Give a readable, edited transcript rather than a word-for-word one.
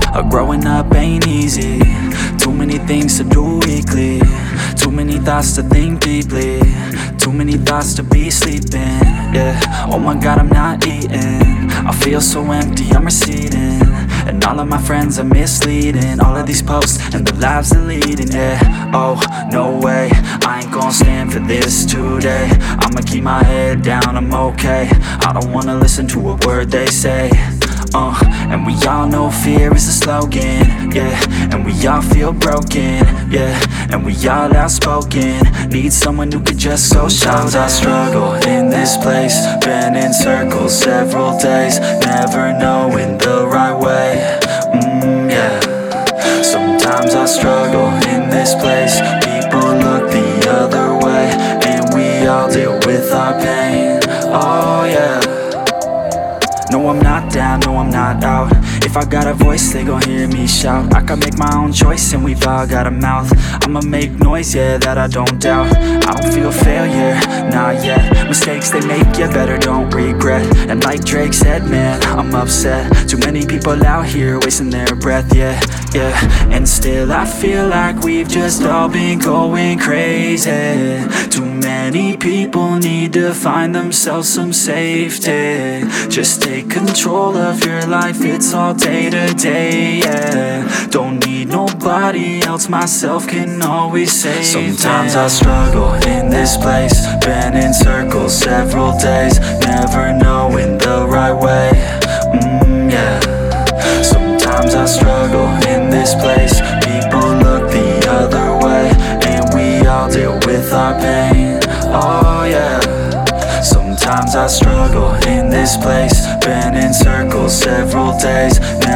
Growing up ain't easy. Too many things to do weekly. Too many thoughts to think deeply. Too many thoughts to be sleeping. Yeah, oh my God, I'm not eating. I feel so empty, I'm receding. And all of my friends are misleading. All of these posts and the lives they're leading. Yeah, oh, no way, I ain't gon' stand for this today. I'ma keep my head down, I'm okay. I don't wanna listen to a word they say. And we all know fear is a slogan, yeah. And we all feel broken, yeah. And we all outspoken. Need someone who could just go shout. Sometimes I struggle in this place. Been in circles several days, never knowing the right way. Yeah. Sometimes I struggle in this place. People look the other way, and we all deal with our pain. Oh yeah. No, I'm not down, no, I'm not out. If I got a voice, they gon' hear me shout. I can make my own choice and we've all got a mouth. I'ma make noise, yeah, that I don't doubt. I don't feel failure, not yet. Mistakes they make, you better don't regret. And like Drake said, man, I'm upset. Too many people out here wasting their breath, yeah, yeah. And still I feel like we've just all been going crazy. Too many people need to find themselves some safety. Just take control of your life, it's all day to day, yeah. Don't need nobody else, myself can always save. Sometimes I struggle in this place. Been in circles several days, never knowing the right way. Yeah. Sometimes I struggle in this place. People look the other way, and we all deal with our pain. Oh yeah. Sometimes I struggle in this place. Been in circles several days,